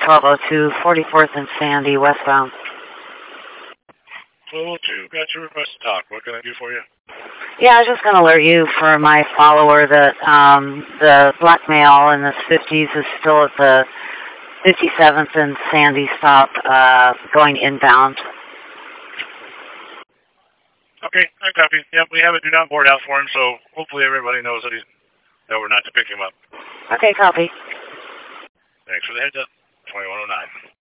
1202, 44th and Sandy, westbound. 1202, got your request to talk. What can I do for you? Yeah, I was just going to alert you for my follower that the black male in the 50s is still at the 57th and Sandy stop going inbound. Okay, I copy. Yep, we have a do not board out for him, so hopefully everybody knows that we're not to pick him up. Okay, copy. Thanks for the heads up. 2109.